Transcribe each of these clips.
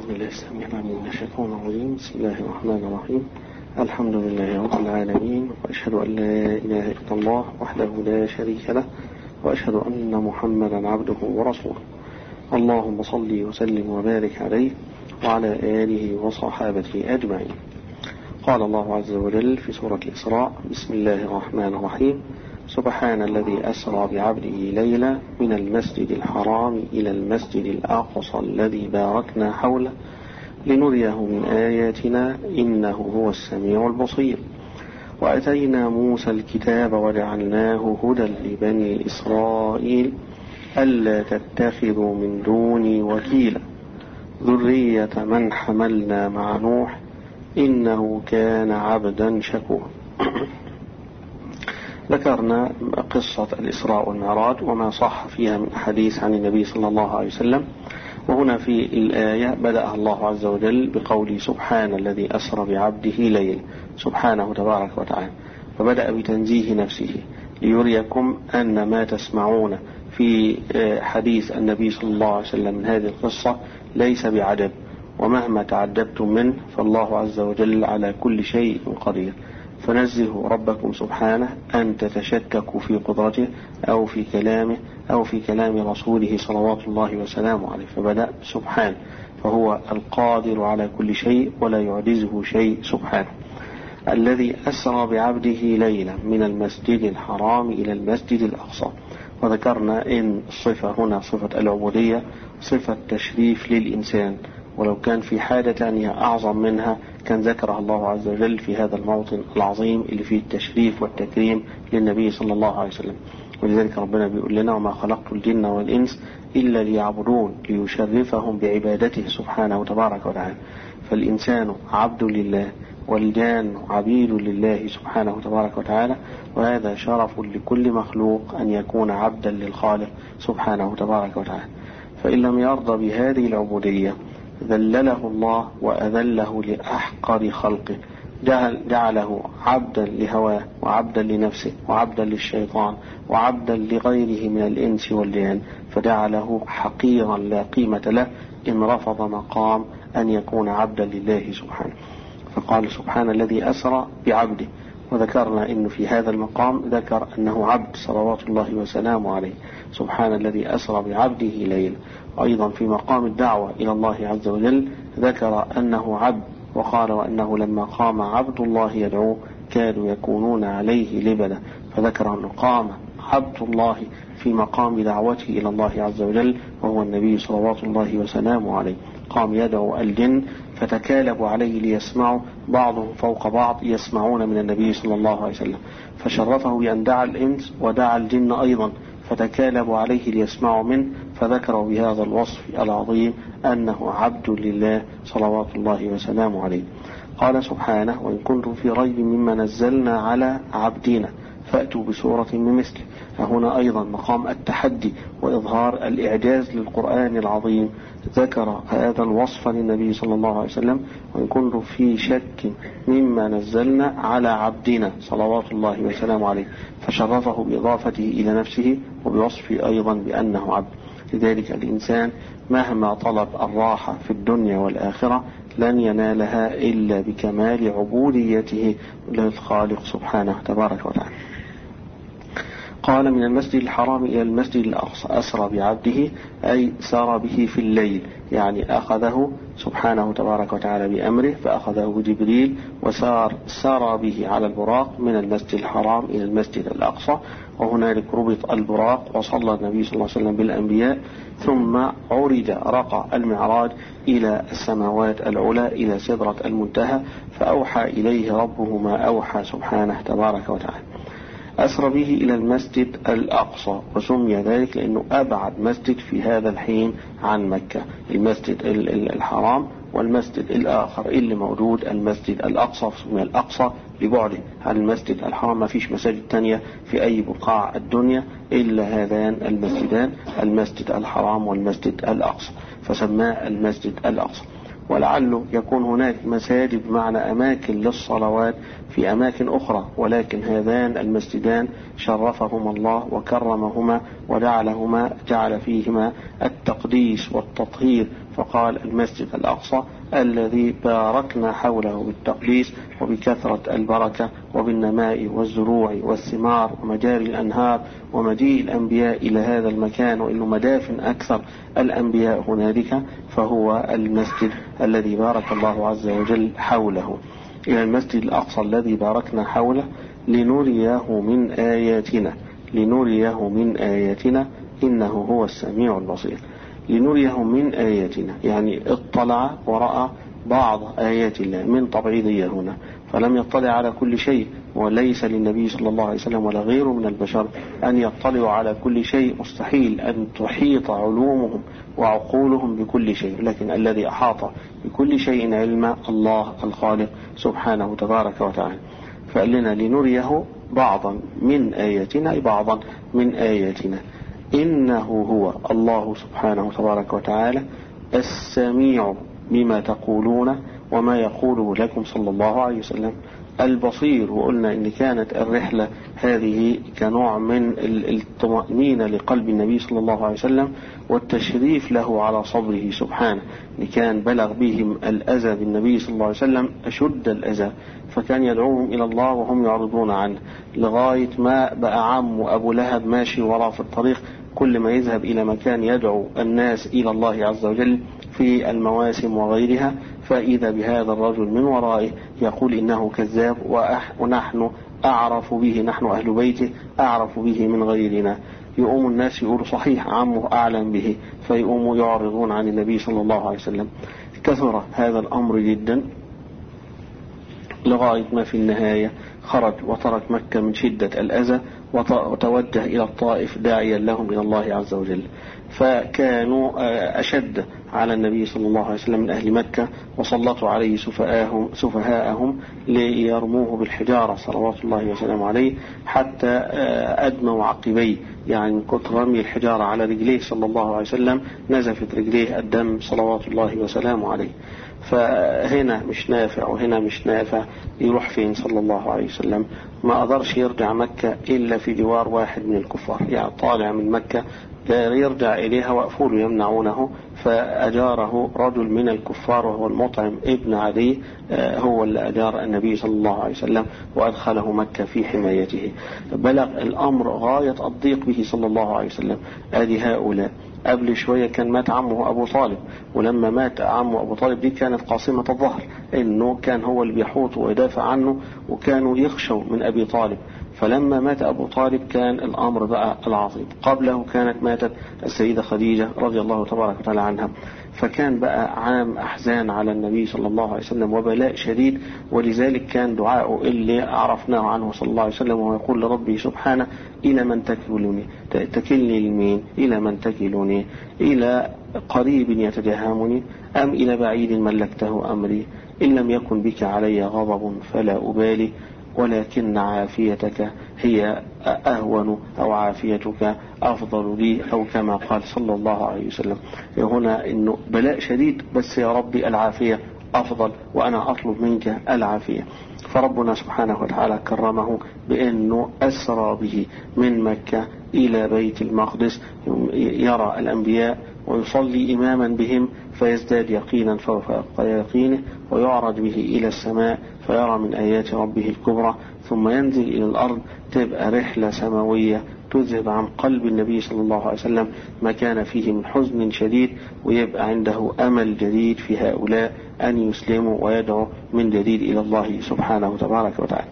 بالله السميع العليم من الشيطان الرجيم. بسم الله الرحمن الرحيم. الحمد لله رب العالمين، وأشهد أن لا إله إلا الله وحده لا شريك له، وأشهد أن محمدا عبده ورسوله. اللهم صل وسلم وبارك عليه وعلى آله وصحابته أجمعين. قال الله عز وجل في سورة الإسراء: بسم الله الرحمن الرحيم. سبحان الذي أسرى بعبده ليلا من المسجد الحرام إلى المسجد الأقصى الذي باركنا حوله لنريه من آياتنا إنه هو السميع البصير. وأتينا موسى الكتاب وجعلناه هدى لبني إسرائيل ألا تتخذوا من دوني وكيلا ذرية من حملنا مع نوح إنه كان عبدا شكورا. ذكرنا قصة الإسراء والمعراج وما صح فيها من حديث عن النبي صلى الله عليه وسلم. وهنا في الآية بدأ الله عز وجل بقول سبحان الذي أسرى بعبده ليل، سبحانه تبارك وتعالى، فبدأ بتنزيه نفسه ليريكم أن ما تسمعون في حديث النبي صلى الله عليه وسلم من هذه القصة ليس بعجب، ومهما تعجبتم منه فالله عز وجل على كل شيء قدير. فنزهوا ربكم سبحانه أن تتشككوا في قدرته أو في كلامه أو في كلام رسوله صلوات الله وسلامه عليه، فبدأ سبحانه، فهو القادر على كل شيء ولا يعجزه شيء سبحانه. الذي أسرى بعبده ليلا من المسجد الحرام إلى المسجد الأقصى. وذكرنا إن الصفة هنا صفة العبودية، صفة تشريف للإنسان، ولو كان في حاجة ثانية أعظم منها كان ذكرها الله عز وجل في هذا الموطن العظيم اللي فيه التشريف والتكريم للنبي صلى الله عليه وسلم. ولذلك ربنا بيقول لنا: وما خلقت الجن والإنس إلا ليعبدون ليشرفهم بعبادته سبحانه تبارك وتعالى. فالإنسان عبد لله والجان عبيد لله سبحانه تبارك وتعالى، وهذا شرف لكل مخلوق أن يكون عبدا للخالق سبحانه تبارك وتعالى. فإن لم يرضى بهذه العبودية ذلله الله وأذله لأحقر خلقه، جعله عبدا لهواه وعبدا لنفسه وعبدا للشيطان وعبدا لغيره من الإنس والجان، فجعله حقيرا لا قيمة له إن رفض مقام أن يكون عبدا لله سبحانه. فقال سبحان الذي أسرى بعبده. وذكرنا إنه في هذا المقام ذكر أنه عبد صلوات الله وسلامه عليه، سبحان الذي أسرى بعبده ليلا. أيضا في مقام الدعوة إلى الله عز وجل ذكر أنه عبد، وقال: وأنه لما قام عبد الله يدعوه كانوا يكونون عليه لبدا. فذكر أنه قام عبد الله في مقام دعوته إلى الله عز وجل وهو النبي صلوات الله وسلامه عليه. قام يدعو الجن فتكالبوا عليه ليسمعوا، بعضهم فوق بعض يسمعون من النبي صلى الله عليه وسلم، فشرفه بأن دعا الإنس ودعا الجن أيضا فتكالبوا عليه ليسمعوا منه، فذكروا بهذا الوصف العظيم أنه عبد لله صلوات الله وسلامه عليه. قال سبحانه: وإن كنتم في ريب مما نزلنا على عبدنا فأتوا بسورة من مثله. فهنا أيضا مقام التحدي وإظهار الإعجاز للقرآن العظيم، ذكر هذا الوصف للنبي صلى الله عليه وسلم: وإن كنتم في شك مما نزلنا على عبدنا صلوات الله وسلامه عليه، فشرفه بإضافته إلى نفسه وبوصفه أيضا بأنه عبد. لذلك الإنسان مهما طلب الراحة في الدنيا والآخرة لن ينالها إلا بكمال عبوديته للخالق سبحانه تبارك وتعالى. قال: من المسجد الحرام إلى المسجد الأقصى أسرى بعبده، أي سار به في الليل، يعني أخذه سبحانه تبارك وتعالى بأمره، فأخذه جبريل وسار به على البراق من المسجد الحرام إلى المسجد الأقصى. وهنالك ربط البراق وصلى النبي صلى الله عليه وسلم بالأنبياء، ثم عرج رقى المعراج إلى السماوات العلى إلى سدرة المنتهى، فأوحى إليه ربه ما أوحى سبحانه تبارك وتعالى. أسرى به إلى المسجد الأقصى، وسمي ذلك لأنه أبعد مسجد في هذا الحين عن مكة، المسجد الحرام والمسجد الآخر اللي موجود المسجد الأقصى، سمي الأقصى لبعده عن المسجد الحرام. ما فيش مساجد تانية في أي بقاع الدنيا إلا هذان المسجدان، المسجد الحرام والمسجد الأقصى، فسماه المسجد الأقصى. ولعله يكون هناك مساجد بمعنى أماكن للصلوات في أماكن أخرى، ولكن هذان المسجدان شرفهما الله وكرمهما جعل فيهما التقديس والتطهير، فقال المسجد الأقصى الذي باركنا حوله بالتقديس وبكثرة البركة وبالنماء والزروع والثمار ومجاري الأنهار ومجيء الأنبياء إلى هذا المكان، وإنه مدافن أكثر الأنبياء هنالك، فهو المسجد الذي بارك الله عز وجل حوله. إلى المسجد الأقصى الذي باركنا حوله لنريه من آياتنا إنه هو السميع البصير. لنريه من آياتنا يعني اطلع ورأى بعض آيات الله من تبعيضية هنا، فلم يطلع على كل شيء، وليس للنبي صلى الله عليه وسلم ولا غيره من البشر أن يطلعوا على كل شيء، مستحيل أن تحيط علومهم وعقولهم بكل شيء، لكن الذي أحاط بكل شيء علم الله الخالق سبحانه تبارك وتعالى. فقال لنا لنريه بعضا من آياتنا إنه هو الله سبحانه تبارك وتعالى السميع بما تقولون وما يقوله لكم صلى الله عليه وسلم، البصير. وقلنا إن كانت الرحلة هذه كنوع من الطمأنينة لقلب النبي صلى الله عليه وسلم والتشريف له على صبره سبحانه، إن كان بلغ بهم الأذى بالنبي صلى الله عليه وسلم أشد الأذى، فكان يدعوهم إلى الله وهم يعرضون عنه، لغاية ما بقى عمه أبو لهب ماشي وراه في الطريق، كل ما يذهب إلى مكان يدعو الناس إلى الله عز وجل في المواسم وغيرها، فإذا بهذا الرجل من ورائه يقول إنه كذاب ونحن أعرف به، نحن أهل بيته أعرف به من غيرنا. يقوم الناس يقولوا صحيح عمه أعلم به، فيقوموا يعرضون عن النبي صلى الله عليه وسلم. كثر هذا الأمر جدا لغاية ما في النهاية خرج وترك مكة من شدة الأذى وتوجه إلى الطائف داعيا لهم إلى الله عز وجل. فكانوا أشد على النبي صلى الله عليه وسلم من أهل مكة، وسلطوا عليه سفهاءهم ليرموه بالحجارة صلوات الله وسلامه عليه، حتى أدموا عقبيه، يعني من كتر رمي الحجارة على رجليه صلى الله عليه وسلم نزفت رجليه الدم صلوات الله وسلامه عليه. فهنا مش نافع وهنا مش نافع، يروح فين صلى الله عليه وسلم؟ ما قدرش يرجع مكة إلا في جوار واحد من الكفار، يعني طالع من مكة لا يرجع إليها وأفول يمنعونه، فأجاره رجل من الكفار وهو المطعم ابن عدي، هو اللي أجار النبي صلى الله عليه وسلم وأدخله مكة في حمايته. بلغ الأمر غاية الضيق به صلى الله عليه وسلم. أدي هؤلاء قبل شوية كان مات عمه أبو طالب، ولما مات عمه أبو طالب دي كانت قاصمة الظهر، إنه كان هو اللي بيحوط ويدافع عنه، وكانوا يخشوا من أبي طالب. فلما مات أبو طالب كان الأمر بقى العظيم. قبله كانت ماتت السيدة خديجة رضي الله تبارك وتعالى عنها، فكان بقى عام أحزان على النبي صلى الله عليه وسلم وبلاء شديد. ولذلك كان دعاءه اللي عرفناه عنه صلى الله عليه وسلم، ويقول لربه سبحانه إلى من تكلني لمين؟ إلى من تكلني؟ إلى قريب يتجهمني أم إلى بعيد ملكته أمري؟ إن لم يكن بك علي غضب فلا أبالي، ولكن عافيتك هي أهون أو عافيتك أفضل لي، أو كما قال صلى الله عليه وسلم. هنا إنه بلاء شديد، بس يا ربي العافية أفضل وأنا أطلب منك العافية. فربنا سبحانه وتعالى كرمه بأنه أسرى به من مكة إلى بيت المقدس، يرى الأنبياء ويصلي إماما بهم فيزداد يقينا فوق يقينه، ويعرج به إلى السماء فيرى من آيات ربه الكبرى، ثم ينزل إلى الأرض، تبقى رحلة سماوية تذهب عن قلب النبي صلى الله عليه وسلم ما كان فيه من حزن شديد، ويبقى عنده أمل جديد في هؤلاء أن يسلموا ويدعوا من جديد إلى الله سبحانه تبارك وتعالى.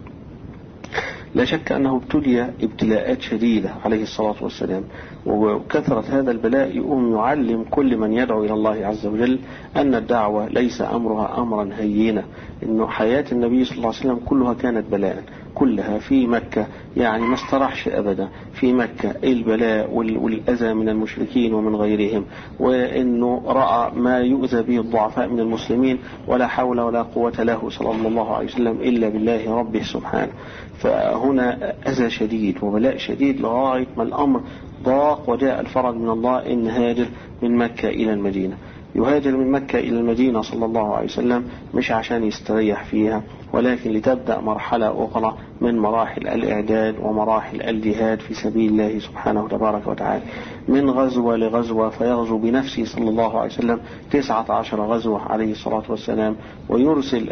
لا شك أنه ابتلي ابتلاءات شديدة عليه الصلاة والسلام، وكثرة هذا البلاء يقوم يعلم كل من يدعو إلى الله عز وجل أن الدعوة ليس أمرها أمرا هينا، إنه حياة النبي صلى الله عليه وسلم كلها كانت بلاء، كلها في مكة، يعني ما استراحش أبدا في مكة البلاء والأذى من المشركين ومن غيرهم، وإنه رأى ما يؤذى به الضعفاء من المسلمين ولا حول ولا قوة له صلى الله عليه وسلم إلا بالله ربه سبحانه. فهنا أذى شديد وبلاء شديد لغاية ما الأمر ضاق وجاء الفرج من الله إن هاجر من مكة إلى المدينة. يهاجر من مكة إلى المدينة صلى الله عليه وسلم مش عشان يستريح فيها، ولكن لتبدأ مرحلة أخرى من مراحل الإعداد ومراحل الجهاد في سبيل الله سبحانه تبارك وتعالى، من غزوة لغزوة، فيغزو بنفسه صلى الله عليه وسلم 19 غزوة عليه الصلاة والسلام، ويرسل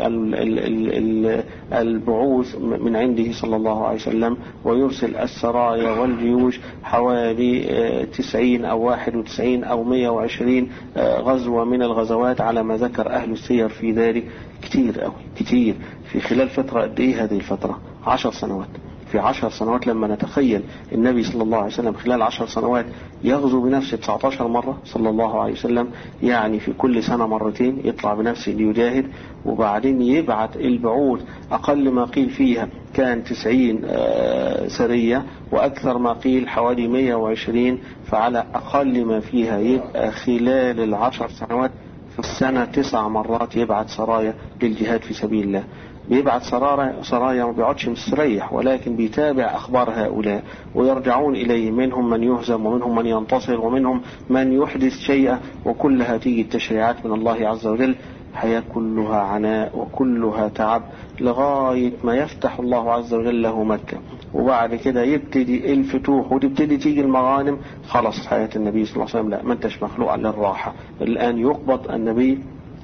البعوث من عنده صلى الله عليه وسلم، ويرسل السرايا والجيوش حوالي 90 أو 91 أو 120 غزوة من الغزوات على ما ذكر أهل السير في ذلك. كتير أوي كتير في خلال فترة قد إيه هذه الفترة؟ 10 سنوات. في 10 سنوات لما نتخيل النبي صلى الله عليه وسلم خلال 10 سنوات يغزو بنفسه 19 مرة صلى الله عليه وسلم، يعني في كل سنة مرتين يطلع بنفسه ليجاهد، وبعدين يبعث البعوث أقل ما قيل فيها كان 90 سرية، وأكثر ما قيل حوالي 120، فعلى أقل ما فيها يبقى خلال 10 سنوات في السنة 9 مرات يبعث سرايا للجهاد في سبيل الله. بيبعث سرايا ما بيقعدش مستريح، ولكن بيتابع أخبار هؤلاء ويرجعون إليه، منهم من يهزم ومنهم من ينتصر ومنهم من يحدث شيئا، وكلها تيجي التشريعات من الله عز وجل. حياة كلها عناء وكلها تعب لغاية ما يفتح الله عز وجل له مكة، وبعد كده يبتدي الفتوح وتبتدي تيجي المغانم. خلاص حياة النبي صلى الله عليه وسلم لا، ما انتش مخلوق للراحة. الآن يقبض النبي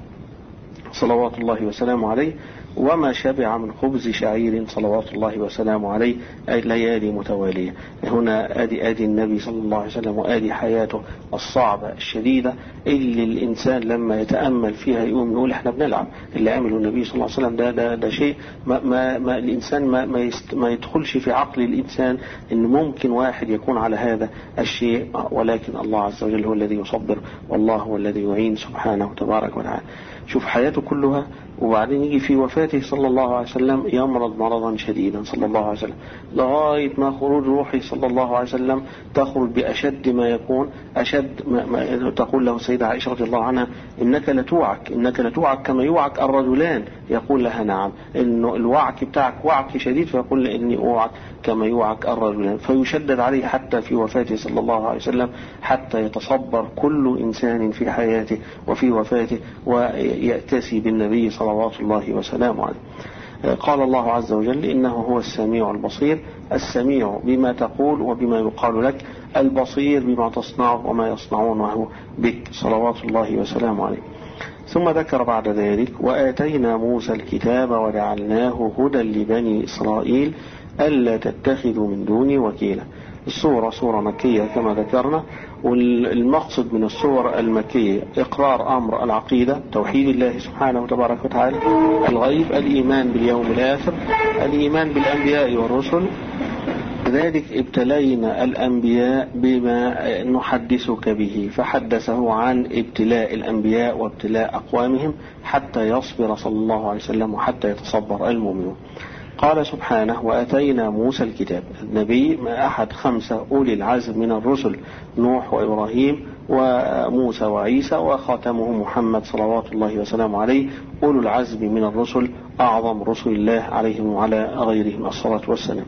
صلوات الله وسلامه عليه وما شبع من خبز شعير صلوات الله وسلامه عليه ليالي متوالية. هنا آدي النبي صلى الله عليه وسلم، وآدي حياته الصعبة الشديدة اللي الإنسان لما يتأمل فيها يقوم يقول احنا بنلعب. اللي عمله النبي صلى الله عليه وسلم ده شيء ما الإنسان ما يدخلش في عقل الإنسان إن ممكن واحد يكون على هذا الشيء، ولكن الله عز وجل هو الذي يصبر، والله هو الذي يعين سبحانه تبارك وتعالى. شوف حياته كلها، وبعدين يجي في وفاته صلى الله عليه وسلم يمرض مرضا شديدا صلى الله عليه وسلم، لغاية ما خروج روحه صلى الله عليه وسلم تخرج بأشد ما يكون، أشد ما تقول له السيدة عائشة رضي الله عنها إنك لتوعك كما يوعك الرجلان، يقول لها نعم، إنه الوعك بتاعك وعك شديد، فيقول إني أوعك كما يوعك الرجلان، فيشدد عليه حتى في وفاته صلى الله عليه وسلم، حتى يتصبر كل إنسان في حياته وفي وفاته ويأتسي بالنبي صلوات الله وسلامه عليه. قال الله عز وجل إنه هو السميع البصير، السميع بما تقول وبما يقال لك، البصير بما تصنع وما يصنعونه بك صلوات الله وسلامه عليه. ثم ذكر بعد ذلك وآتينا موسى الكتاب وجعلناه هدى لبني إسرائيل ألا تتخذوا من دوني وكيلا. السورة سورة مكية كما ذكرنا، والمقصد من السور المكية إقرار أمر العقيدة، توحيد الله سبحانه وتبارك وتعالى، الغيب، الإيمان باليوم الآخر، الإيمان بالأنبياء والرسل. ذلك ابتلينا الأنبياء بما نحدثك به، فحدثه عن ابتلاء الأنبياء وابتلاء أقوامهم حتى يصبر صلى الله عليه وسلم وحتى يتصبر المؤمنون. قال سبحانه وآتينا موسى الكتاب، النبي ما أحد 5 أولي العزم من الرسل، نوح وإبراهيم وموسى وعيسى وخاتمه محمد صلوات الله وسلامه عليه، أولو العزم من الرسل، أعظم رسل الله عليهم وعلى غيرهم الصلاة والسلام.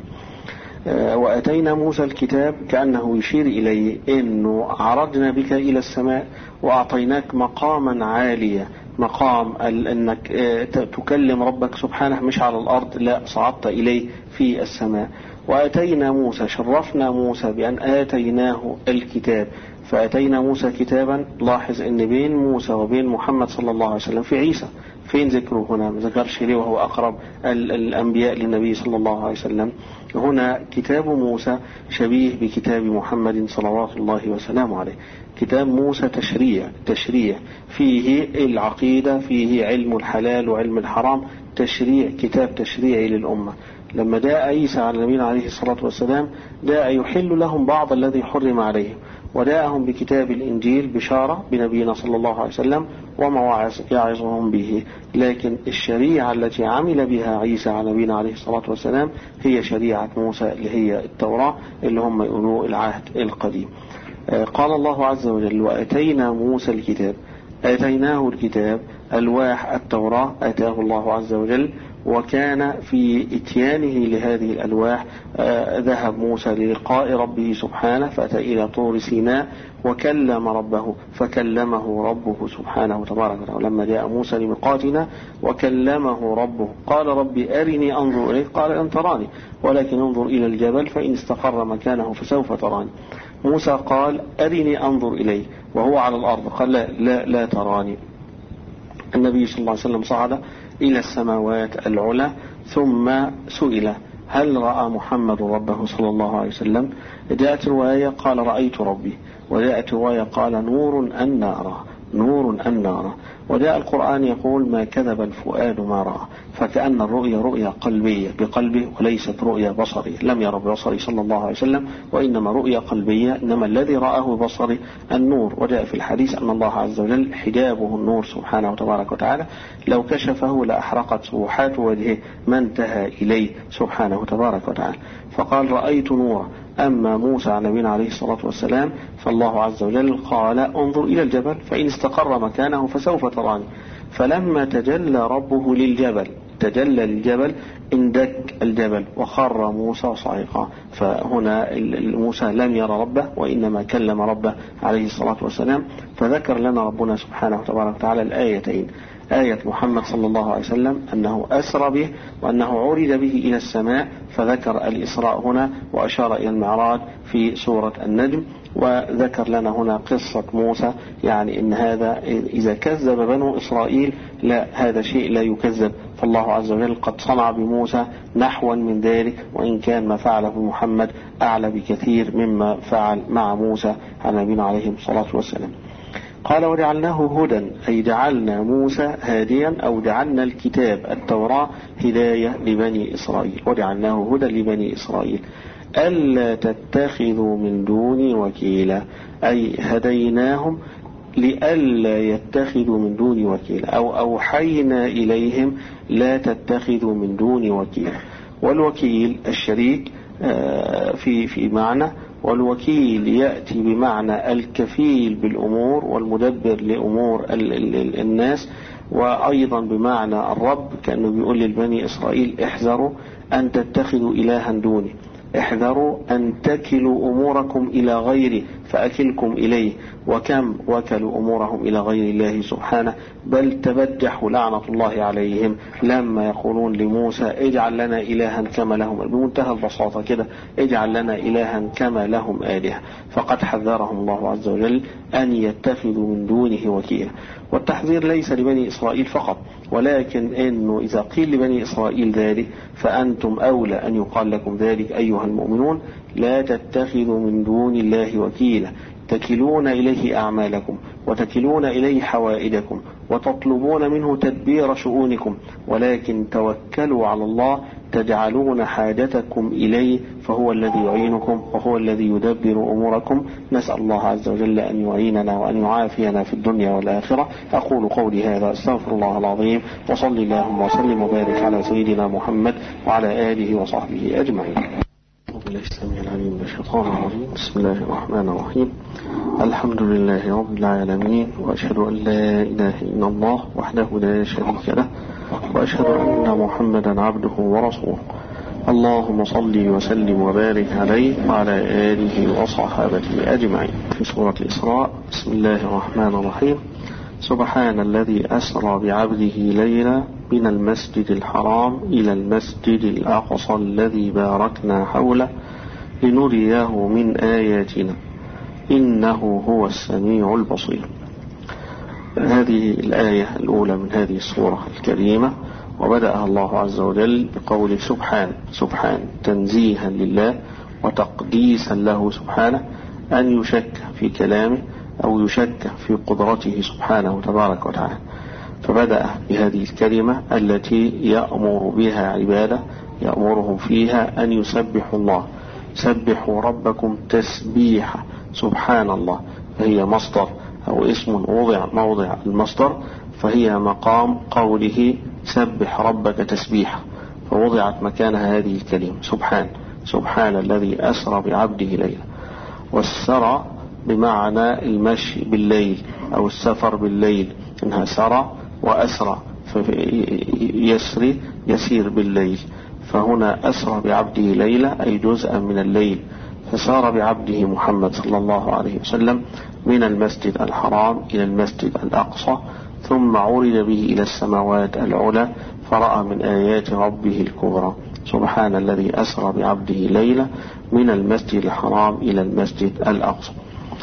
وأتينا موسى الكتاب كأنه يشير إليه إنه عرضنا بك إلى السماء وأعطيناك مقاما عاليا، مقام أنك تكلم ربك سبحانه مش على الأرض، لا صعدت إليه في السماء. وأتينا موسى، شرفنا موسى بأن آتيناه الكتاب، فأتينا موسى كتابا. لاحظ أن بين موسى وبين محمد صلى الله عليه وسلم في عيسى، فين ذكره هنا؟ ما ذكرش ليه وهو أقرب الأنبياء للنبي صلى الله عليه وسلم. هنا كتاب موسى شبيه بكتاب محمد صلوات الله وسلامه عليه. كتاب موسى تشريع فيه العقيدة، فيه علم الحلال وعلم الحرام، تشريع، كتاب تشريعي للأمة. لما جاء عيسى على نبينا عليه الصلاة والسلام جاء يحل لهم بعض الذي حرم عليهم، وداءهم بكتاب الإنجيل بشارة بنبينا صلى الله عليه وسلم ومواعظ يعظهم به. لكن الشريعة التي عمل بها عيسى على نبينا عليه الصلاة والسلام هي شريعة موسى اللي هي التوراة، اللي هم يقولوا العهد القديم. قال الله عز وجل وأتينا موسى الكتاب، أتيناه الكتاب، ألواح التوراة أتاه الله عز وجل، وكان في إتيانه لهذه الألواح ذهب موسى للقاء ربه سبحانه فأتى إلى طور سيناء وكلم ربه فكلمه ربه سبحانه تبارك وتعالى. لما جاء موسى لميقاتنا وكلمه ربه قال ربي أرني أنظر إليك قال لن تراني ولكن انظر إلى الجبل فإن استقر مكانه فسوف تراني. موسى قال أرني أنظر إليه وهو على الأرض قال لا تراني. النبي صلى الله عليه وسلم صعد إلى السماوات العلى ثم سئل هل رأى محمد ربه صلى الله عليه وسلم؟ جاءت رواية قال رأيت ربي، وجاءت رواية قال نور أن ناره. وجاء القرآن يقول ما كذب الفؤاد ما رأى، فكأن الرؤيا رؤيا قلبية بقلبه وليست رؤيا بصرية. لم يرى ببصره صلى الله عليه وسلم وإنما رؤيا قلبية، إنما الذي رآه ببصره النور. وجاء في الحديث أن الله عز وجل حجابه النور سبحانه وتبارك وتعالى، لو كشفه لأحرقت سبحات وجهه ما انتهى إليه سبحانه تبارك وتعالى. فقال رأيت نورا. أما موسى على نبينا عليه الصلاة والسلام فالله عز وجل قال انظر إلى الجبل فإن استقر مكانه فسوف تراني. فلما تجلى ربه للجبل اندك الجبل وخر موسى صعقا. فهنا موسى لم يرى ربه وإنما كلم ربه عليه الصلاة والسلام. فذكر لنا ربنا سبحانه وتبارك وتعالى الآيتين، آية محمد صلى الله عليه وسلم أنه أسرى به وأنه عرج به إلى السماء، فذكر الإسراء هنا وأشار إلى المعراج في سورة النجم. وذكر لنا هنا قصة موسى، يعني إن هذا إذا كذب بنو إسرائيل لا، هذا شيء لا يكذب، فالله عز وجل قد صنع بموسى نحوا من ذلك، وإن كان ما فعله بمحمد أعلى بكثير مما فعل مع موسى على نبينا عليه الصلاة والسلام. قال وجعلناه هدى، أي جعلنا موسى هاديا، أو جعلنا الكتاب التوراة هداية لبني إسرائيل. وجعلناه هدى لبني إسرائيل ألا تتخذوا من دوني وكيلا، أي هديناهم لألا يتخذوا من دوني وكيلا، أو أوحينا إليهم لا تتخذوا من دوني وكيلا. والوكيل الشريك في معنى، والوكيل يأتي بمعنى الكفيل بالأمور والمدبر لأمور الناس، وأيضا بمعنى الرب، كأنه بيقول للبني إسرائيل احذروا أن تتخذوا إلها دوني، احذروا أن تكلوا أموركم إلى غيري فأكلكم إليه. وكم وكلوا أمورهم إلى غير الله سبحانه، بل تبجحوا لعنة الله عليهم لما يقولون لموسى اجعل لنا إلها كما لهم، بمنتهى البساطة كده اجعل لنا إلها كما لهم آلهة. فقد حذرهم الله عز وجل أن يتخذوا من دونه وكيلا. والتحذير ليس لبني إسرائيل فقط، ولكن إنه إذا قيل لبني إسرائيل ذلك فأنتم أولى أن يقال لكم ذلك أيها المؤمنون، لا تتخذوا من دون الله وكيلا تكلون إليه أعمالكم وتكلون إليه حوائجكم وتطلبون منه تدبير شؤونكم، ولكن توكلوا على الله تجعلون حاجتكم إليه فهو الذي يعينكم وهو الذي يدبر أموركم. نسأل الله عز وجل أن يعيننا وأن يعافينا في الدنيا والآخرة. أقول قولي هذا استغفر الله العظيم، وصل اللهم وسلم وبارك على سيدنا محمد وعلى آله وصحبه أجمعين. بالله السميع العليم من الشيطان الرجيم. بسم الله الرحمن الرحيم. الحمد لله رب العالمين، وأشهد أن لا إله إلا الله وحده لا شريك له، وأشهد أن محمدا عبده ورسوله. اللهم صل وسلم وبارك عليه وعلى آله وصحابته أجمعين. في سورة الإسراء. بسم الله الرحمن الرحيم. سبحان الذي أسرى بعبده ليلا من المسجد الحرام إلى المسجد الأقصى الذي باركنا حوله لنريه من آياتنا إنه هو السميع البصير. هذه الآية الأولى من هذه السورة الكريمة، وبدأها الله عز وجل بقول سبحان تنزيها لله وتقديسا له سبحانه أن يشك في كلامه أو يشك في قدرته سبحانه تبارك وتعالى. فبدأ بهذه الكلمة التي يأمر بها عباده، يأمرهم فيها أن يسبحوا الله. سبحوا ربكم تسبيحا. سبحان الله فهي مصدر أو اسم وضع موضع المصدر، فهي مقام قوله سبح ربك تسبيحا، فوضعت مكانها هذه الكلمة سبحان الذي أسرى بعبده ليلا. والسرى بمعنى المشي بالليل أو السفر بالليل، إنها سرى وأسرى، يسير بالليل. فهنا أسرى بعبده ليلة أي جزءا من الليل، فسار بعبده محمد صلى الله عليه وسلم من المسجد الحرام إلى المسجد الأقصى، ثم عرج به إلى السماوات العلى فرأى من آيات ربه الكبرى. سبحان الذي أسرى بعبده ليلة من المسجد الحرام إلى المسجد الأقصى.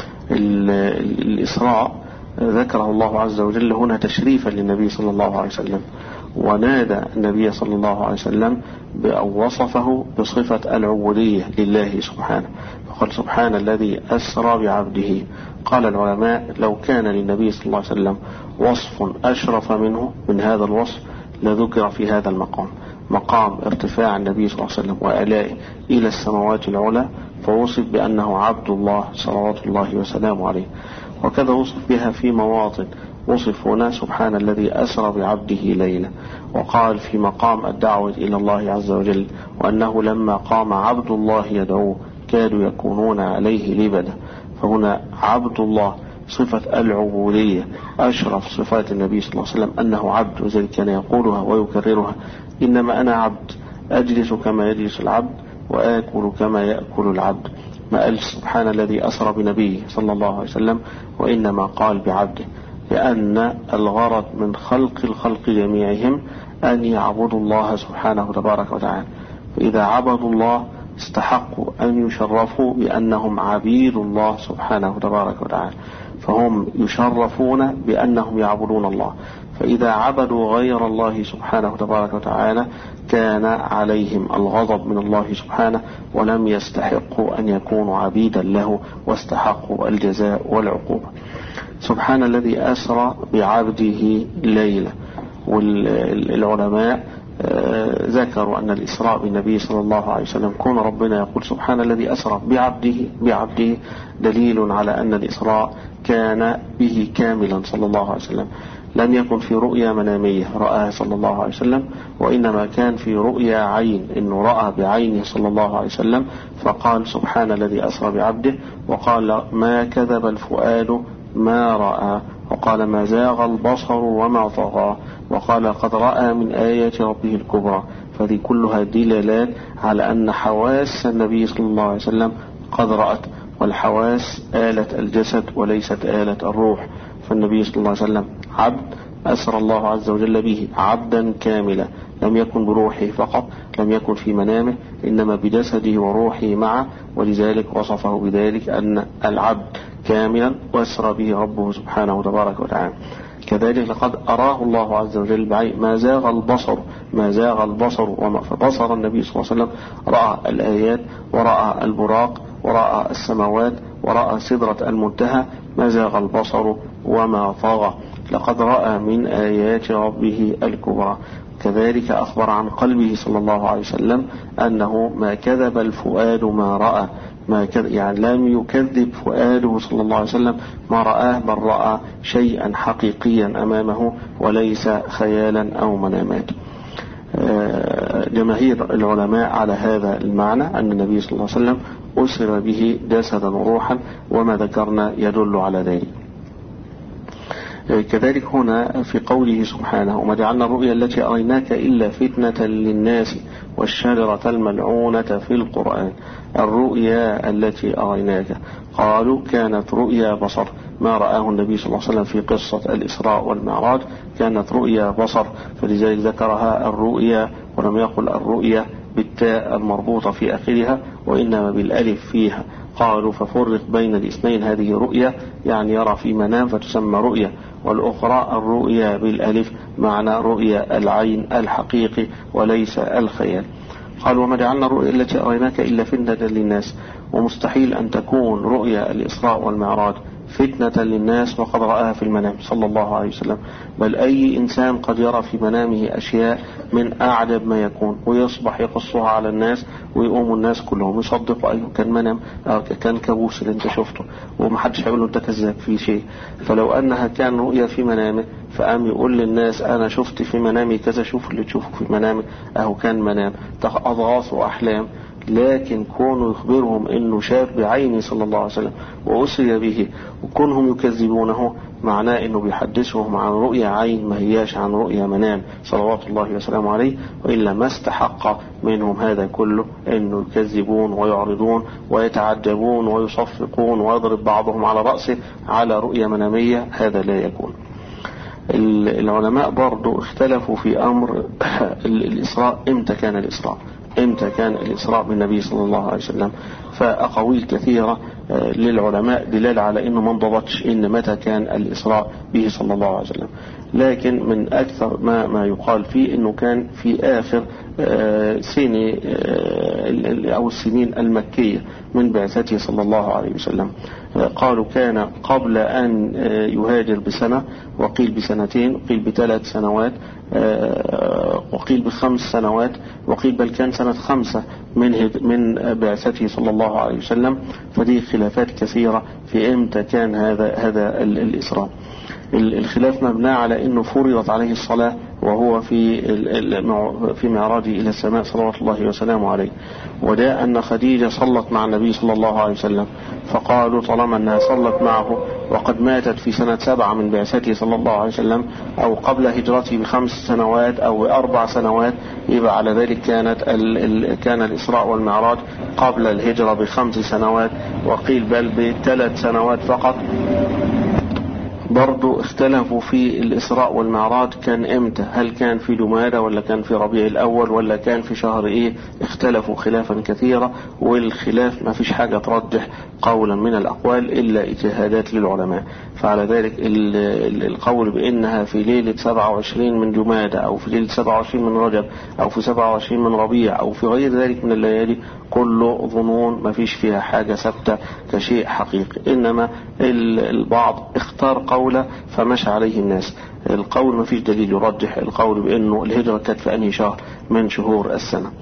الإسراء ذكره الله عز وجل هنا تشريفا للنبي صلى الله عليه وسلم، ونادى النبي صلى الله عليه وسلم أو وصفه بصفة العبودية لله سبحانه، فقال سبحان الذي أسرى بعبده. قال العلماء لو كان للنبي صلى الله عليه وسلم وصف أشرف منه من هذا الوصف لذكر في هذا المقام، مقام ارتفاع النبي صلى الله عليه وسلم وآلائه إلى السماوات العلى، فوصف بأنه عبد الله صلوات الله وسلامه عليه. وكذا وصف بها في مواطن، وصف هنا سبحان الذي أسرى بعبده ليلة، وقال في مقام الدعوة إلى الله عز وجل وأنه لما قام عبد الله يدعوه كادوا يكونون عليه لبدا. فهنا عبد الله صفة العبودية أشرف صفات النبي صلى الله عليه وسلم أنه عبد، وذلك كان يقولها ويكررها: إنما أنا عبد، أجلس كما يجلس العبد وآكل كما يأكل العبد. ما قال سبحان الذي أسرى بنبيه صلى الله عليه وسلم، وإنما قال بعبده، لأن الغرض من خلق الخلق جميعهم أن يعبدوا الله سبحانه تبارك وتعالى. فإذا عبدوا الله استحقوا أن يشرفوا بأنهم عبيد الله سبحانه تبارك وتعالى، فهم يشرفون بأنهم يعبدون الله. فإذا عبدوا غير الله سبحانه تبارك وتعالى كان عليهم الغضب من الله سبحانه، ولم يستحقوا أن يكونوا عبيدا له واستحقوا الجزاء والعقوبة. سبحان الذي أسرى بعبده ليلة. والعلماء ذكروا أن الإسراء بالنبي صلى الله عليه وسلم كون ربنا يقول سبحان الذي أسرى بعبده دليل على أن الإسراء كان به كاملا صلى الله عليه وسلم، لم يكن في رؤيا منامية رآها صلى الله عليه وسلم، وإنما كان في رؤيا عين، إنه رأى بعينه صلى الله عليه وسلم، فقال سبحان الذي أسرى بعبده، وقال ما كذب الفؤاد ما رأى، وقال ما زاغ البصر وما طغى، وقال قد رأى من آيات ربه الكبرى. فذي كلها دلالات على أن حواس النبي صلى الله عليه وسلم قد رأت، والحواس آلة الجسد وليست آلة الروح. فالنبي صلى الله عليه وسلم عبد أسرى الله عز وجل به عبدا كاملا، لم يكن بروحه فقط، لم يكن في منامه، إنما بجسده وروحه معه، ولذلك وصفه بذلك أن العبد كاملا وأسرى به ربه سبحانه تبارك وتعالى. كذلك لقد أراه الله عز وجل بعين ما زاغ البصر فبصر النبي صلى الله عليه وسلم، رأى الآيات ورأى البراق ورأى السماوات ورأى سدرة المنتهى، ما زاغ البصر وما طغى، لقد رأى من آيات ربه الكبرى. كذلك أخبر عن قلبه صلى الله عليه وسلم أنه ما كذب الفؤاد ما رأى، يعني لم يكذب فؤاده صلى الله عليه وسلم ما رآه، بل رأى شيئا حقيقيا أمامه وليس خيالا أو منامات. جماهير العلماء على هذا المعنى أن النبي صلى الله عليه وسلم أسر به جسدا وروحا، وما ذكرنا يدل على ذلك. كذلك هنا في قوله سبحانه وما جعلنا الرؤيا التي أريناك إلا فتنة للناس والشجرة الملعونة في القرآن. الرؤيا التي أريناك قالوا كانت رؤيا بصر، ما رآه النبي صلى الله عليه وسلم في قصة الإسراء والمعراج كانت رؤيا بصر، فلذلك ذكرها الرؤيا ولم يقل الرؤيا بالتاء المربوطة في آخرها وإنما بالألف فيها. قالوا ففرق بين الاثنين، هذه رؤيا يعني يرى في منام فتسمى رؤيا، والأخرى الرؤيا بالألف معنى رؤيا العين الحقيقي وليس الخيال. قال وما جعلنا الرؤيا التي أريناك إلا فتنة للناس، ومستحيل أن تكون رؤيا الإسراء والمعراج فتنة للناس وقد رآها في المنام صلى الله عليه وسلم، بل أي إنسان قد يرى في منامه أشياء من أعجب ما يكون ويصبح يقصها على الناس ويقوم الناس كلهم يصدقوا أيه كان منام كان كابوس اللي انت شفته، ومحدش هيقول له انت كذاب في شيء. فلو أنها كان رؤيا في منامه فقام يقول للناس أنا شفت في منامي كذا، شوف اللي تشوفه في منامك أهو كان منام، أضغاث وأحلام. لكن كونوا يخبرهم انه شاف بعينه صلى الله عليه وسلم وأسري به، وكونهم يكذبونه معناه انه بيحدثهم عن رؤيا عين ما هياش عن رؤيا منام صلوات الله وسلامه عليه، وإلا ما استحق منهم هذا كله انه يكذبون ويعرضون ويتعجبون ويصفقون ويضرب بعضهم على رأسه على رؤيا منامية. هذا لا يكون. العلماء برضو اختلفوا في أمر الإسراء. امتى كان الإسراء بالنبي صلى الله عليه وسلم؟ فأقاويل كثيرة للعلماء دلالة على أنه ما انضبطش إن متى كان الإسراء به صلى الله عليه وسلم، لكن من أكثر ما يقال فيه أنه كان في آخر سنة أو السنين المكية من بعثته صلى الله عليه وسلم. قالوا كان قبل أن يهاجر بسنة، وقيل بسنتين، وقيل ب3 سنوات، وقيل ب5 سنوات، وقيل بل كان سنة 5 من بعثته صلى الله عليه وسلم. فدي خلافات كثيرة في امتى كان هذا الإسراء. الخلاف مبنى على انه فرضت عليه الصلاة وهو في معراجه الى السماء صلوات الله وسلامه عليه، وده ان خديجة صلت مع النبي صلى الله عليه وسلم، فقالوا طالما انها صلت معه وقد ماتت في سنة 7 من بعثته صلى الله عليه وسلم او قبل هجرته ب5 سنوات او 4 سنوات، يبقى على ذلك كان الإسراء والمعراج قبل الهجرة ب5 سنوات، وقيل بل ب3 سنوات فقط. برضو اختلفوا في الإسراء والمعراج كان امتى، هل كان في جمادة ولا كان في ربيع الأول ولا كان في شهر ايه؟ اختلفوا خلافا كثيرا، والخلاف ما فيش حاجة ترجح قولا من الأقوال إلا اجتهادات للعلماء. فعلى ذلك القول بأنها في ليلة 27 من جمادة أو في ليلة 27 من رجب أو في 27 من ربيع أو في غير ذلك من الليالي كله ظنون، ما فيش فيها حاجة ثابتة كشيء حقيقي، إنما البعض اختار قوله فمشى عليه الناس. القول ما فيش دليل يرجح القول بأنه الهجرة كانت في أنهي شهر من شهور السنة.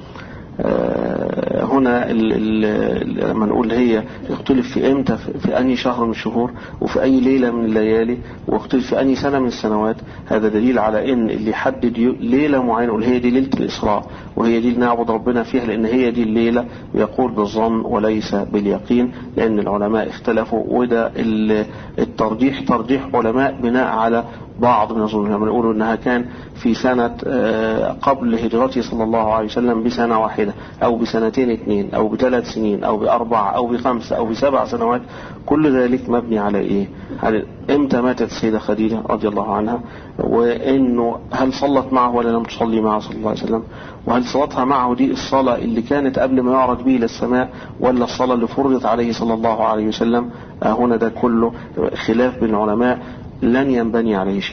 هنا لما نقول هي يختلف في امتى، في أي شهر من الشهور وفي أي ليلة من الليالي، واختلف في أي سنة من السنوات، هذا دليل على ان اللي يحدد ليلة معينة يقول هي دي ليلة الإسراء وهي دي اللي نعبد ربنا فيها لأن هي دي الليلة، يقول بالظن وليس باليقين، لأن العلماء اختلفوا. وده الترجيح ترجيح علماء بناء على بعض من الظنون. لما نقول انها كان في سنة قبل هجرته صلى الله عليه وسلم بسنة واحدة او ب2 2 او ب3 سنين او ب4 او ب5 او ب7 سنوات، كل ذلك مبني على ايه؟ على امتى ماتت السيدة خديجة رضي الله عنها، وانه هل صلت معه ولا لم تصلي معه صلى الله عليه وسلم، وهل صلاتها معه دي الصلاة اللي كانت قبل ما يعرج به للسماء ولا الصلاة اللي فرضت عليه صلى الله عليه وسلم. هنا ده كله خلاف بين العلماء لن ينبني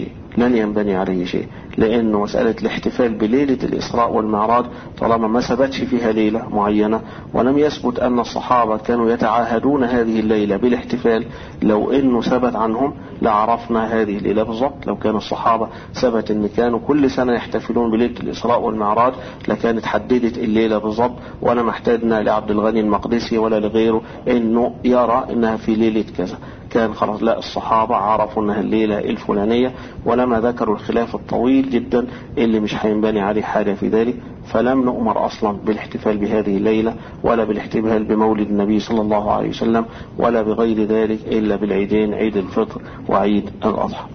عليه شيء، لأنه مسألة الاحتفال بليلة الإسراء والمعراج طالما ما ثبتش فيها ليلة معينة ولم يثبت أن الصحابة كانوا يتعاهدون هذه الليلة بالاحتفال، لو أنه ثبت عنهم لعرفنا هذه الليلة بالضبط. لو كان الصحابة ثبت أن كانوا كل سنة يحتفلون بليلة الإسراء والمعراج لكانت حددت الليلة بالضبط، ولا محتاجنا لعبد الغني المقدسي ولا لغيره أنه يرى أنها في ليلة كذا، كان خلاص لا، الصحابة عرفوا أنها الليلة الفلانية ولما ذكروا الخلاف الطويل جدا اللي مش هينبني عليه حاجة في ذلك. فلم نؤمر أصلا بالاحتفال بهذه الليلة ولا بالاحتفال بمولد النبي صلى الله عليه وسلم ولا بغير ذلك إلا بالعيدين، عيد الفطر وعيد الأضحى.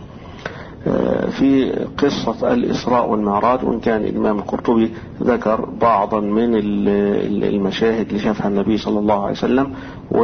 في قصة الإسراء والمعراج، وإن كان الإمام القرطبي ذكر بعضا من المشاهد اللي شافها النبي صلى الله عليه وسلم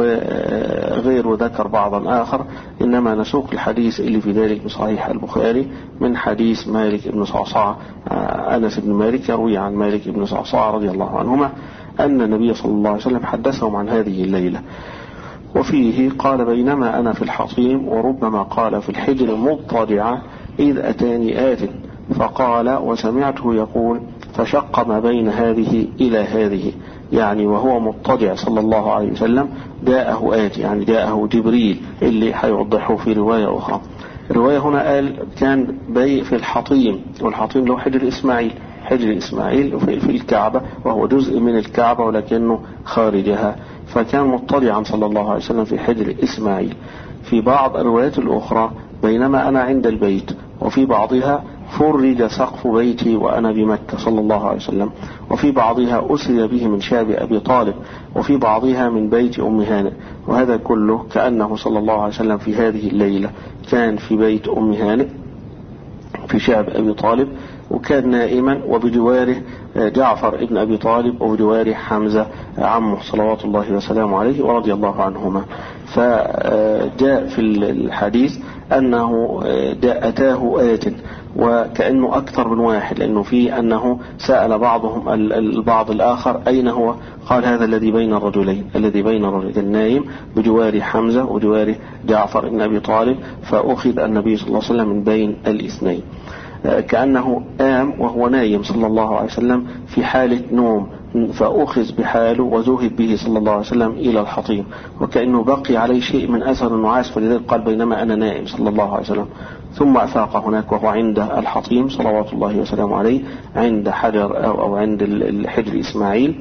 وغيره ذكر بعضا آخر، إنما نسوق الحديث اللي في ذلك بصحيح البخاري من حديث مالك بن صعصعة. أنس بن مالك يروي عن مالك بن صعصعة رضي الله عنهما أن النبي صلى الله عليه وسلم حدثهم عن هذه الليلة، وفيه قال بينما أنا في الحطيم، وربما قال في الحجر مضطجعة، إذ أتاني آت فقال وسمعته يقول فشق ما بين هذه إلى هذه، يعني وهو مضطجع صلى الله عليه وسلم جاءه آت، يعني جاءه جبريل اللي هيوضحه في رواية أخرى. الرواية هنا قال كان بي في الحطيم، والحطيم له حجر إسماعيل في الكعبة، وهو جزء من الكعبة ولكنه خارجها، فكان مضطجعا صلى الله عليه وسلم في حجر إسماعيل. في بعض الروايات الأخرى بينما أنا عند البيت، وفي بعضها فرج سقف بيتي وأنا بمكة صلى الله عليه وسلم، وفي بعضها أسري به من شاب أبي طالب، وفي بعضها من بيت أم هانئ. وهذا كله كأنه صلى الله عليه وسلم في هذه الليلة كان في بيت أم هانئ في شعب أبي طالب، وكان نائما، وبجواره جعفر ابن أبي طالب، وبجواره حمزة عمه صلوات الله وسلامه عليه ورضي الله عنهما. فجاء في الحديث أنه أتاه آت، وكأنه أكثر من واحد، لأنه في أنه سأل بعضهم البعض الآخر أين هو؟ قال هذا الذي بين الرجلين، الذي بين الرجلين النايم بجوار حمزة وجوار جعفر بن أبي طالب، فأخذ النبي صلى الله عليه وسلم من بين الاثنين، كأنه قام وهو نايم صلى الله عليه وسلم في حالة نوم، فأخذ بحاله وذهب به صلى الله عليه وسلم إلى الحطيم، وكأنه بقي عليه شيء من أثر النعاس، فلذلك قال بينما أنا نائم صلى الله عليه وسلم. ثم أفاق هناك وهو عند الحطيم صلوات الله وسلامه عليه، عند حجر أو عند الحجر إسماعيل،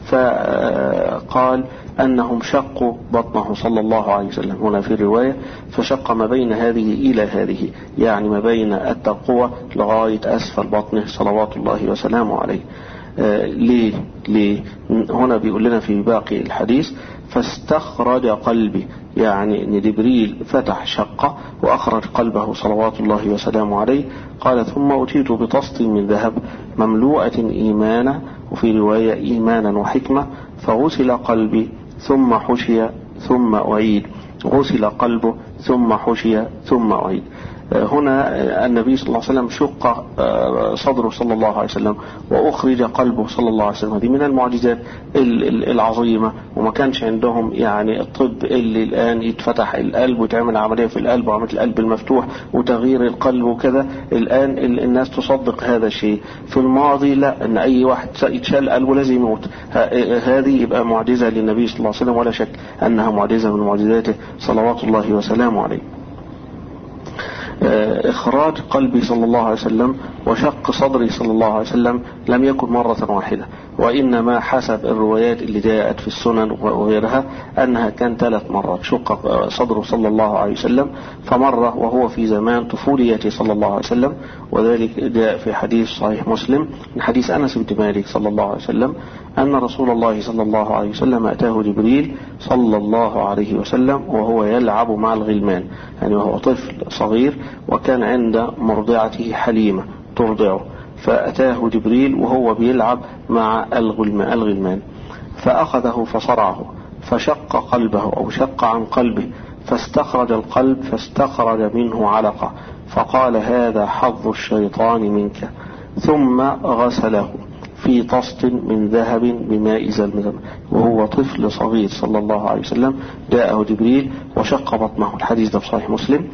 فقال أنهم شقوا بطنه صلى الله عليه وسلم. هنا في الرواية فشق ما بين هذه إلى هذه، يعني ما بين الترقوة لغاية أسفل بطنه صلوات الله وسلامه عليه. ليه هنا بيقول لنا في باقي الحديث فاستخرج قلبي، يعني ان جبريل فتح شقه واخرج قلبه صلوات الله وسلامه عليه. قال ثم اتيت بطست من ذهب مملوءة ايمانا، وفي رواية ايمانا وحكمة، فغسل قلبي ثم حشي ثم اعيد، غسل قلبه ثم حشي ثم اعيد. هنا النبي صلى الله عليه وسلم شق صدره صلى الله عليه وسلم وأخرج قلبه صلى الله عليه وسلم. هذه من المعجزات العظيمة، وما كانش عندهم يعني الطب اللي الآن يتفتح القلب وتعمل عملية في القلب وعملية القلب المفتوح وتغيير القلب وكذا. الآن الناس تصدق هذا الشيء. في الماضي لا، أن أي واحد يتشال قلبه لازم يموت. هذه يبقى معجزة للنبي صلى الله عليه وسلم، ولا شك أنها معجزة من معجزاته صلوات الله وسلامه عليه. إخراج قلبي صلى الله عليه وسلم وشق صدري صلى الله عليه وسلم لم يكن مرة واحدة، وإنما حسب الروايات اللي جاءت في السنن وغيرها أنها كان 3 مرات شق صدره صلى الله عليه وسلم. فمرة وهو في زمان طفوليته صلى الله عليه وسلم، وذلك جاء في حديث صحيح مسلم من حديث أنس بن مالك صلى الله عليه وسلم أن رسول الله صلى الله عليه وسلم أتاه جبريل صلى الله عليه وسلم وهو يلعب مع الغلمان، يعني وهو طفل صغير، وكان عند مرضعته حليمة ترضعه، فأتاه جبريل وهو بيلعب مع الغلمان، فأخذه فصرعه فشق قلبه أو شق عن قلبه، فاستخرج القلب فاستخرج منه علقة، فقال هذا حظ الشيطان منك، ثم غسله في طست من ذهب بماء زمزم، وهو طفل صغير صلى الله عليه وسلم. جاءه جبريل وشق بطنه. الحديث ده في صحيح مسلم.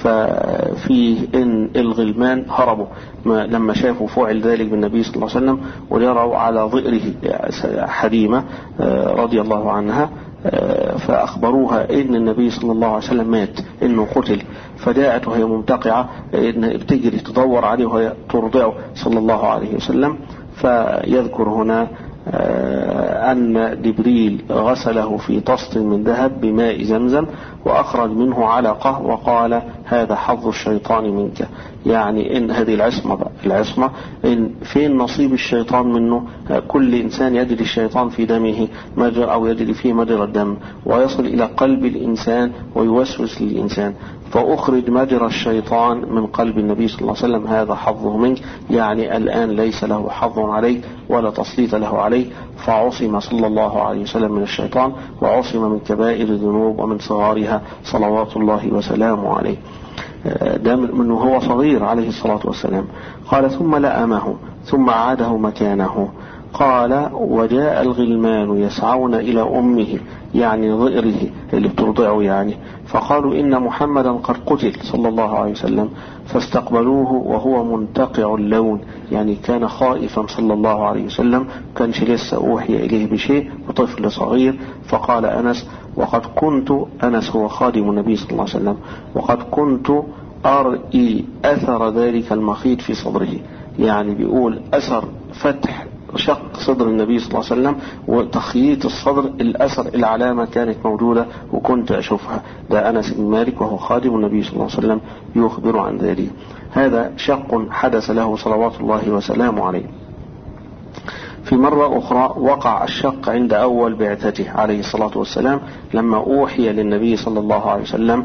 ففيه ان الغلمان هربوا لما شافوا فعل ذلك بالنبي صلى الله عليه وسلم، ويروا على ظئره حليمة رضي الله عنها، فأخبروها إن النبي صلى الله عليه وسلم مات، إنه قتل، فجاءت وهي ممتقعة إن بتجري تدور عليه وهي ترضعه صلى الله عليه وسلم. فيذكر هنا أن جبريل غسله في طست من ذهب بماء زمزم وأخرج منه علقة وقال هذا حظ الشيطان منك، يعني إن هذه العصمة إن فين نصيب الشيطان منه. كل إنسان يجري الشيطان في دمه مجرى أو يجري فيه مجرى الدم ويصل إلى قلب الإنسان ويوسوس للإنسان، فأخرج مجرى الشيطان من قلب النبي صلى الله عليه وسلم، هذا حظه منك، يعني الآن ليس له حظ عليه ولا تسليط له عليه، فعصم صلى الله عليه وسلم من الشيطان، وعصم من كبائر الذنوب ومن صغارها صلوات الله وسلامه عليه. ده منه هو صغير عليه الصلاة والسلام. قال ثم لأمه ثم عاده مكانه. قال وجاء الغلمان يسعون إلى أمه، يعني ظئره اللي بترضعه يعني، فقالوا إن محمدا قد قتل صلى الله عليه وسلم، فاستقبلوه وهو منتقع اللون، يعني كان خائفا صلى الله عليه وسلم، كانش لسه أوحي إليه بشيء، وطفل صغير. فقال أنس وقد كنت، أنس هو خادم النبي صلى الله عليه وسلم، وقد كنت أرئي أثر ذلك المخيط في صدره، يعني بيقول أثر فتح شق صدر النبي صلى الله عليه وسلم وتخييط الصدر، الأثر العلامة كانت موجودة وكنت أشوفها. ده أنس بن مالك وهو خادم النبي صلى الله عليه وسلم يخبر عن ذلك. هذا شق حدث له صلوات الله وسلامه عليه. في مرة أخرى وقع الشق عند أول بعثته عليه الصلاة والسلام، لما أوحي للنبي صلى الله عليه وسلم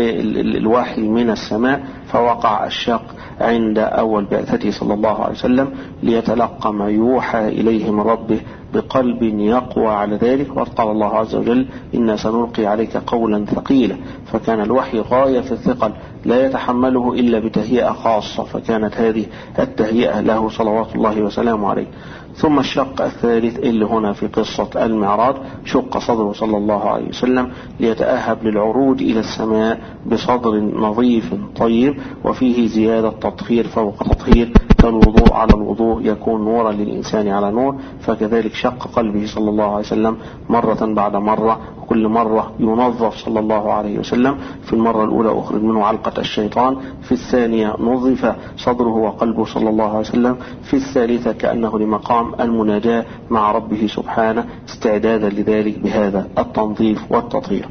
بالوحي من السماء، فوقع الشق عند أول بعثته صلى الله عليه وسلم ليتلقى ما يوحى إليه من ربه بقلب يقوى على ذلك. وقال الله عز وجل: إنا سنلقي عليك قولا ثقيلا. فكان الوحي غاية في الثقل لا يتحمله إلا بتهيئة خاصة، فكانت هذه التهيئة له صلوات الله وسلامه عليه. ثم الشق الثالث اللي هنا في قصة المعراج، شق صدره صلى الله عليه وسلم ليتأهب للعروج إلى السماء بصدر نظيف طيب وفيه زيادة تطهير فوق تطهير، كالوضوء على الوضوء يكون نورا للإنسان على نور، فكذلك شق قلبه صلى الله عليه وسلم مرة بعد مرة، وكل مرة ينظف صلى الله عليه وسلم. في المرة الأولى أخرج منه علقة الشيطان، في الثانية نظف صدره وقلبه صلى الله عليه وسلم، في الثالثة كأنه لمقام المناجاة مع ربه سبحانه استعدادا لذلك بهذا التنظيف والتطهير.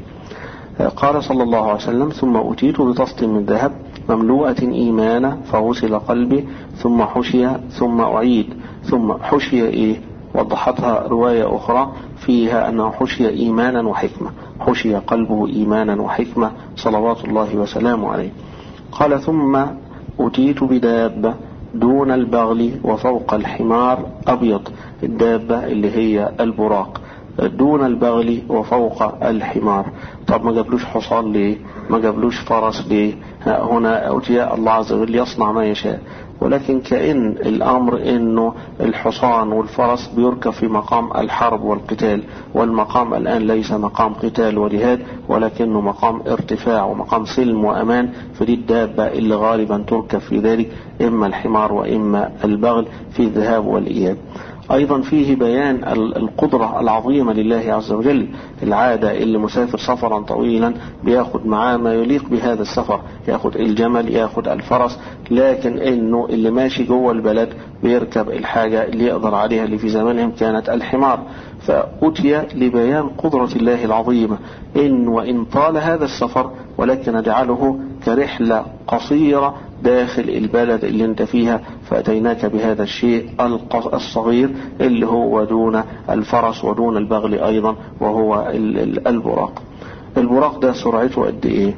قال صلى الله عليه وسلم: ثم أتيت بطست من ذهب مملوءة إيمانا فغسل قلبي ثم حشي ثم أعيد. ثم حشي وضحتها رواية أخرى فيها أنه حشي إيمانا وحكمة، حشي قلبه إيمانا وحكمة صلوات الله وسلامه عليه. قال: ثم أتيت بدابة دون البغل وفوق الحمار أبيض، الدابة اللي هي البراق، دون البغل وفوق الحمار. طب ما جابلوش حصان ليه؟ ما جابلوش فرس ليه؟ هنا أتي الله عز وجل يصنع ما يشاء، ولكن كأن الأمر إنه الحصان والفرس بيركب في مقام الحرب والقتال، والمقام الآن ليس مقام قتال وجهاد ولكنه مقام ارتفاع ومقام سلم وأمان، فدي الدابة اللي غالبا تركب في ذلك إما الحمار وإما البغل في الذهاب والإياب. أيضا فيه بيان القدرة العظيمة لله عز وجل. العادة اللي مسافر سفرا طويلا بياخد معاه ما يليق بهذا السفر، ياخد الجمل ياخد الفرس، لكن انه اللي ماشي جوه البلد بيركب الحاجة اللي يقدر عليها اللي في زمانهم كانت الحمار. فأتي لبيان قدرة الله العظيمة، وإن طال هذا السفر ولكن نجعله كرحلة قصيرة داخل البلد اللي انت فيها، فأتيناك بهذا الشيء الصغير اللي هو دون الفرس ودون البغل أيضا، وهو البراق. البراق ده سرعته قد ايه؟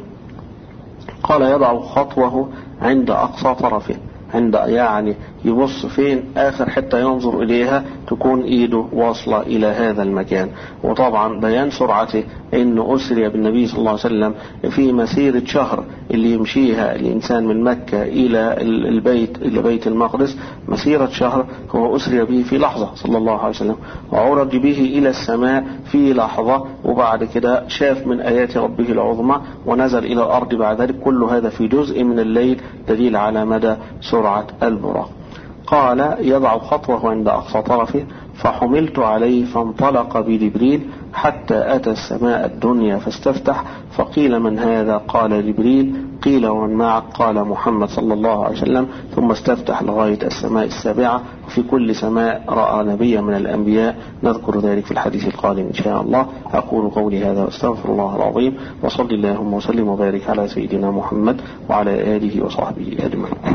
قال: يضع خطوه عند أقصى طرفه، عند يعني يبص فين آخر حتى ينظر إليها تكون إيده واصلة إلى هذا المكان. وطبعا بيان سرعته إنه أسري بالنبي صلى الله عليه وسلم في مسيرة شهر اللي يمشيها الإنسان من مكة إلى البيت إلى بيت المقدس، مسيرة شهر هو أسري به في لحظة صلى الله عليه وسلم، وعرج به إلى السماء في لحظة، وبعد كده شاف من آيات ربه العظمى ونزل إلى الأرض بعد ذلك، كل هذا في جزء من الليل دليل على مدى سرعة البراق. قال: يضع خطوه عند أقصى طرفه فحملت عليه فانطلق بجبريل حتى أتى السماء الدنيا فاستفتح، فقيل: من هذا؟ قال: جبريل. قيل: ومن معك؟ قال: محمد صلى الله عليه وسلم. ثم استفتح لغاية السماء السابعة، وفي كل سماء رأى نبيا من الأنبياء، نذكر ذلك في الحديث القادم إن شاء الله. أقول قولي هذا واستغفر الله العظيم، وصلى اللهم وسلم وبارك على سيدنا محمد وعلى آله وصحبه أجمعين.